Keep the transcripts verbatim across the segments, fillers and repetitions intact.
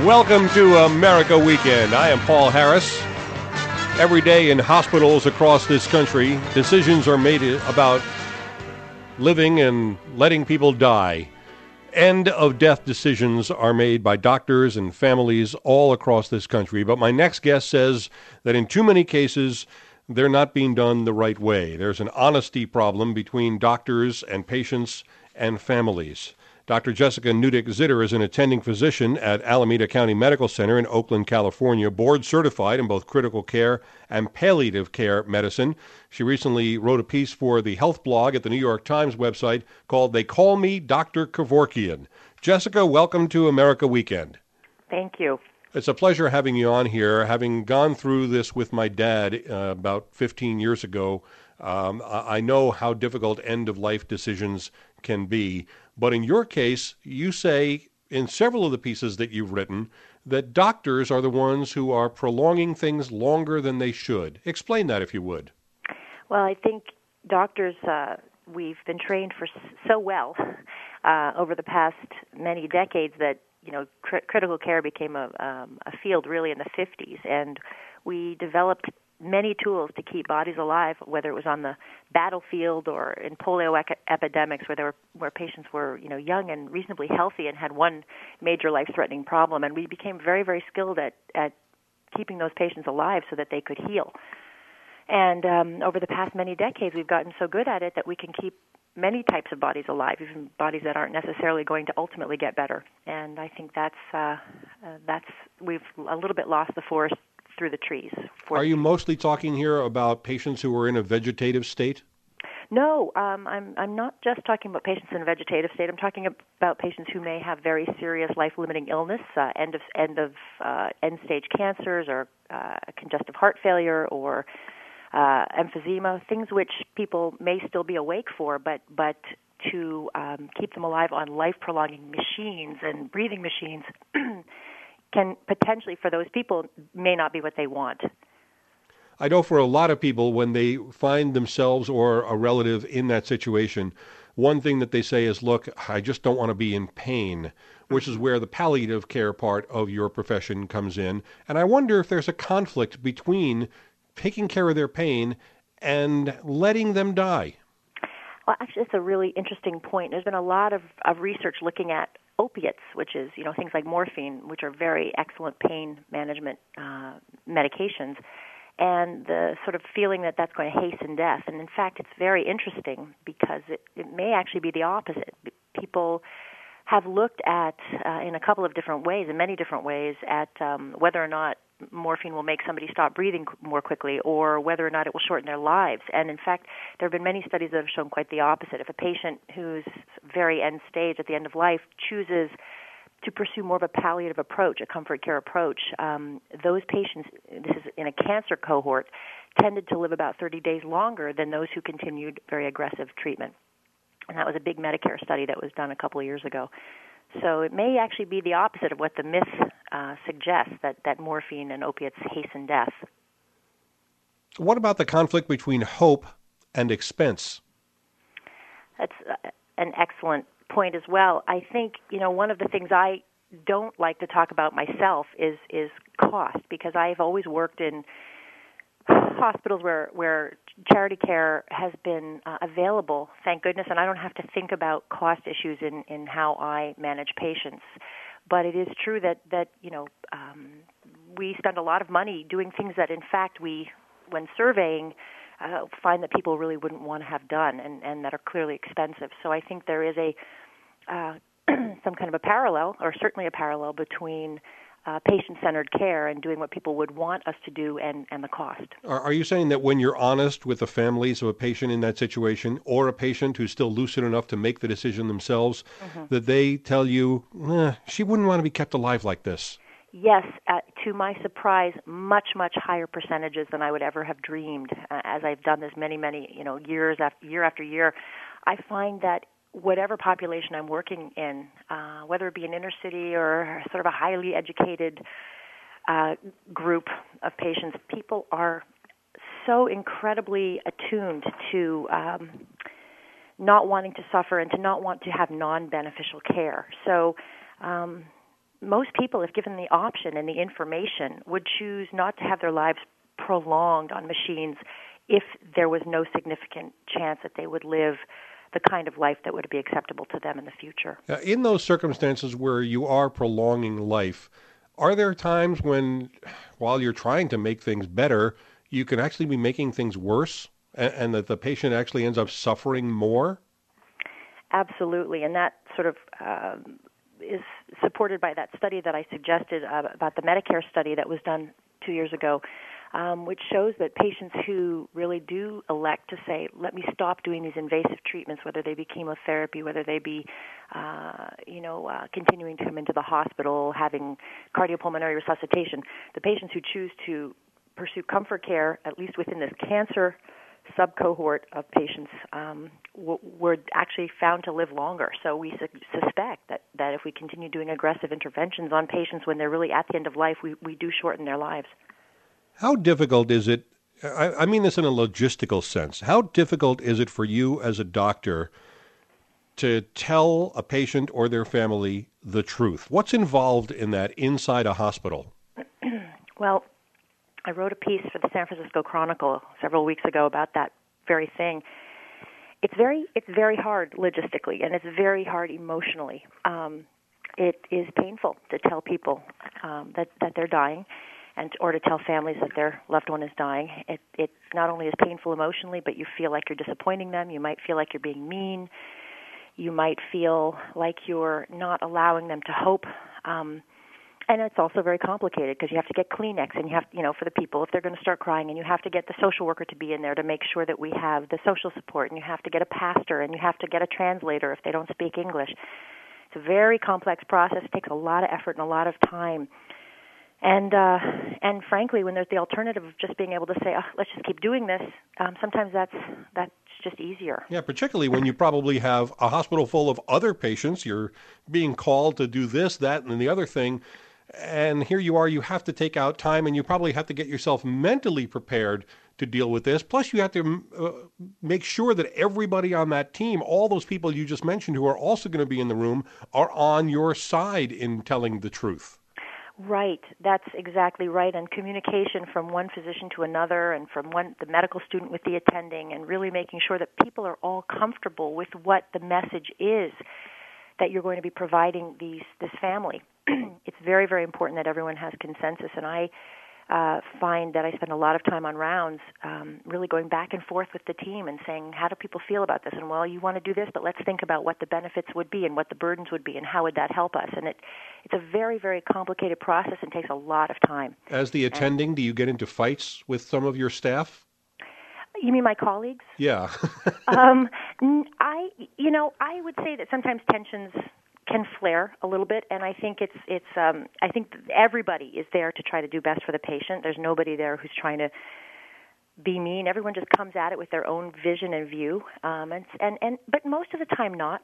Welcome to America Weekend. I am Paul Harris. Every day in hospitals across this country, decisions are made about living and letting people die. End-of-death decisions are made by doctors and families all across this country. But my next guest says that in too many cases, they're not being done the right way. There's an honesty problem between doctors and patients and families. Doctor Jessica Newdick-Zitter is an attending physician at Alameda County Medical Center in Oakland, California, board certified in both critical care and palliative care medicine. She recently wrote a piece for the health blog at the New York Times website called They Call Me Doctor Kevorkian. Jessica, welcome to America Weekend. Thank you. It's a pleasure having you on here. Having gone through this with my dad uh, about fifteen years ago, um, I know how difficult end-of-life decisions can be. But in your case, you say in several of the pieces that you've written that doctors are the ones who are prolonging things longer than they should. Explain that, if you would. Well, I think doctors, uh, we've been trained for so well uh, over the past many decades that, you know, cr- critical care became a, um, a field really in the fifties, and we developed many tools to keep bodies alive, whether it was on the battlefield or in polio ec- epidemics where there were where patients were, you know, young and reasonably healthy and had one major life-threatening problem, and we became very, very skilled at, at keeping those patients alive so that they could heal. And um, over the past many decades, we've gotten so good at it that we can keep many types of bodies alive, even bodies that aren't necessarily going to ultimately get better. And I think that's uh, uh, that's we've a little bit lost the forest through the trees. Are you mostly talking here about patients who are in a vegetative state? No, um, I'm I'm not just talking about patients in a vegetative state. I'm talking about patients who may have very serious life-limiting illness, uh, end of end of uh, end-stage cancers, or uh, congestive heart failure, or uh, emphysema, things which people may still be awake for, but but to um, keep them alive on life-prolonging machines and breathing machines can potentially, for those people, may not be what they want. I know for a lot of people, when they find themselves or a relative in that situation, one thing that they say is, look, I just don't want to be in pain, which is where the palliative care part of your profession comes in. And I wonder if there's a conflict between taking care of their pain and letting them die. Well, actually, it's a really interesting point. There's been a lot of, of research looking at opiates, which is, you know, things like morphine, which are very excellent pain management uh, medications, and the sort of feeling that that's going to hasten death. And in fact, it's very interesting because it, it may actually be the opposite. People have looked at, uh, in a couple of different ways, in many different ways, at um, whether or not morphine will make somebody stop breathing more quickly, or whether or not it will shorten their lives. And in fact, there have been many studies that have shown quite the opposite. If a patient who's very end stage, at the end of life, chooses to pursue more of a palliative approach, a comfort care approach, um, those patients, this is in a cancer cohort, tended to live about thirty days longer than those who continued very aggressive treatment. And that was a big Medicare study that was done a couple of years ago. So it may actually be the opposite of what the myth uh, suggests, that, that morphine and opiates hasten death. What about the conflict between hope and expense? That's uh, an excellent point as well. I think, you know, one of the things I don't like to talk about myself is, is cost, because I've always worked in hospitals where, where charity care has been uh, available, thank goodness, and I don't have to think about cost issues in, in how I manage patients. But it is true that, that you know, um, we spend a lot of money doing things that, in fact, we, when surveying, uh, find that people really wouldn't want to have done, and, and that are clearly expensive. So I think there is a uh, some kind of a parallel, or certainly a parallel, between Uh, patient-centered care and doing what people would want us to do, and, and the cost. Are, are you saying that when you're honest with the families of a patient in that situation, or a patient who's still lucid enough to make the decision themselves, mm-hmm. that they tell you, eh, she wouldn't want to be kept alive like this? Yes, uh, to my surprise, much, much higher percentages than I would ever have dreamed. Uh, as I've done this many, many, you know, years after year after year, I find that whatever population I'm working in, uh, whether it be an inner city or sort of a highly educated uh, group of patients, people are so incredibly attuned to um, not wanting to suffer and to not want to have non-beneficial care. So um, most people, if given the option and the information, would choose not to have their lives prolonged on machines if there was no significant chance that they would live the kind of life that would be acceptable to them in the future. Uh, in those circumstances where you are prolonging life, are there times when, while you're trying to make things better, you can actually be making things worse, and, and that the patient actually ends up suffering more? Absolutely, and that sort of uh, is supported by that study that I suggested uh, about the Medicare study that was done two years ago, um, which shows that patients who really do elect to say, let me stop doing these invasive treatments, whether they be chemotherapy, whether they be, uh, you know, uh, continuing to come into the hospital, having cardiopulmonary resuscitation, the patients who choose to pursue comfort care, at least within this cancer subcohort of patients, um, w- were actually found to live longer. So we su- suspect that, that if we continue doing aggressive interventions on patients when they're really at the end of life, we, we do shorten their lives. How difficult is it, I, I mean this in a logistical sense, how difficult is it for you as a doctor to tell a patient or their family the truth? What's involved in that inside a hospital? Well, I wrote a piece for the San Francisco Chronicle several weeks ago about that very thing. It's very, it's very hard logistically, and it's very hard emotionally. Um, it is painful to tell people um, that, that they're dying, and or to tell families that their loved one is dying. It, it not only is painful emotionally, but you feel like you're disappointing them. You might feel like you're being mean. You might feel like you're not allowing them to hope. Um, And it's also very complicated because you have to get Kleenex, and you have, you know, for the people if they're going to start crying, and you have to get the social worker to be in there to make sure that we have the social support, and you have to get a pastor, and you have to get a translator if they don't speak English. It's a very complex process. It takes a lot of effort and a lot of time. And uh, and frankly, when there's the alternative of just being able to say, oh, let's just keep doing this, um, sometimes that's that's just easier. Yeah, particularly when you probably have a hospital full of other patients. You're being called to do this, that, and the other thing. And here you are, you have to take out time, and you probably have to get yourself mentally prepared to deal with this. Plus, you have to uh, make sure that everybody on that team, all those people you just mentioned who are also going to be in the room, are on your side in telling the truth. Right, that's exactly right. And communication from one physician to another, and from one the medical student with the attending, and really making sure that people are all comfortable with what the message is that you're going to be providing these this family. It's very, very important that everyone has consensus, and I uh, find that I spend a lot of time on rounds um, really going back and forth with the team and saying, how do people feel about this? And, well, you want to do this, but let's think about what the benefits would be and what the burdens would be and how would that help us. And it, it's a very, very complicated process and takes a lot of time. As the attending, and, do you get into fights with some of your staff? You mean my colleagues? Yeah. um, I, you know, I would say that sometimes tensions can flare a little bit, and I think it's it's. Um, I think everybody is there to try to do best for the patient. There's nobody there who's trying to be mean. Everyone just comes at it with their own vision and view, um, and and and. But most of the time, not.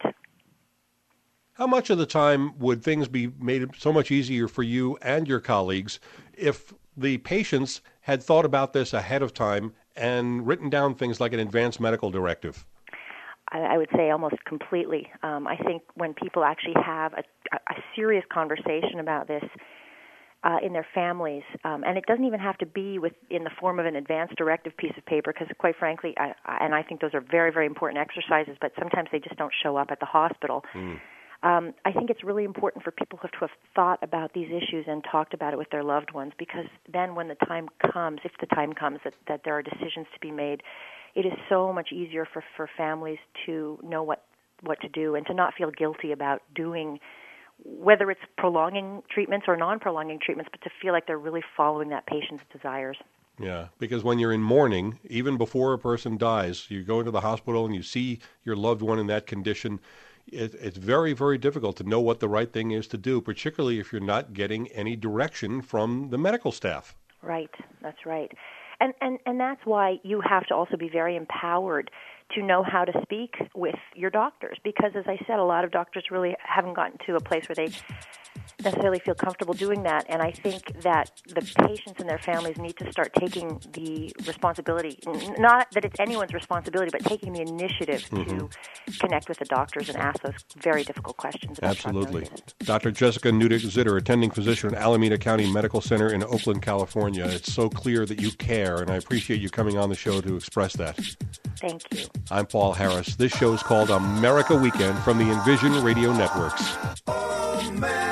How much of the time would things be made so much easier for you and your colleagues if the patients had thought about this ahead of time and written down things like an advanced medical directive? I would say almost completely. Um, I think when people actually have a, a serious conversation about this uh, in their families, um, and it doesn't even have to be with in the form of an advanced directive piece of paper, because quite frankly, I, I, and I think those are very, very important exercises, but sometimes they just don't show up at the hospital. Mm. Um, I think it's really important for people to have thought about these issues and talked about it with their loved ones, because then when the time comes, if the time comes that, that there are decisions to be made, it is so much easier for, for families to know what, what to do and to not feel guilty about doing, whether it's prolonging treatments or non-prolonging treatments, but to feel like they're really following that patient's desires. Yeah, because when you're in mourning, even before a person dies, you go into the hospital and you see your loved one in that condition, it, it's very, very difficult to know what the right thing is to do, particularly if you're not getting any direction from the medical staff. Right, that's right. And, and and that's why you have to also be very empowered to know how to speak with your doctors, because, as I said, a lot of doctors really haven't gotten to a place where they necessarily feel comfortable doing that. And I think that the patients and their families need to start taking the responsibility, not that it's anyone's responsibility, but taking the initiative mm-hmm. to connect with the doctors and ask those very difficult questions about Absolutely. prognosis. Doctor Jessica Newdick-Zitter, attending physician at Alameda County Medical Center in Oakland, California. It's so clear that you care, and I appreciate you coming on the show to express that. Thank you. I'm Paul Harris. This show is called America Weekend from the Envision Radio Networks. Oh, man.